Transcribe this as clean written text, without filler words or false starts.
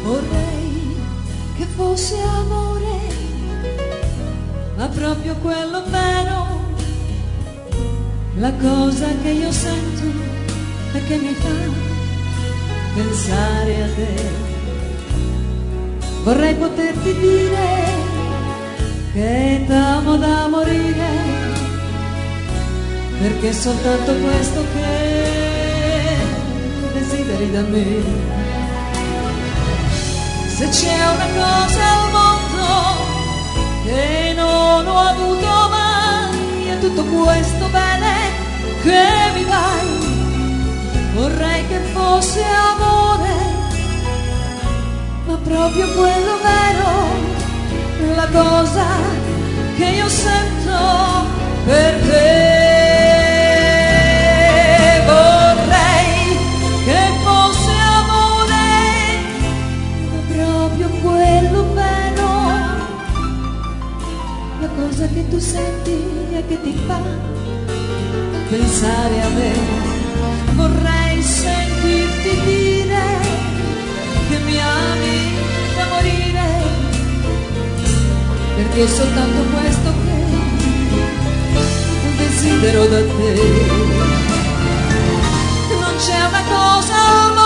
Vorrei che fosse amore, ma proprio quello vero, la cosa che io sento e che mi fa pensare a te. Vorrei poterti dire che t'amo da morire, perché è soltanto questo che desideri da me. Se c'è una cosa al mondo che non ho avuto mai, è tutto questo bene che mi dai. Vorrei che fosse amore, ma proprio quello vero, la cosa che io sento per te. Vorrei che fosse amore, ma proprio quello vero, la cosa che tu senti e che ti fa pensare a me. Vorrei sentirti dire che mi ami da morire, perché è soltanto questo che desidero da te. Non c'è una cosa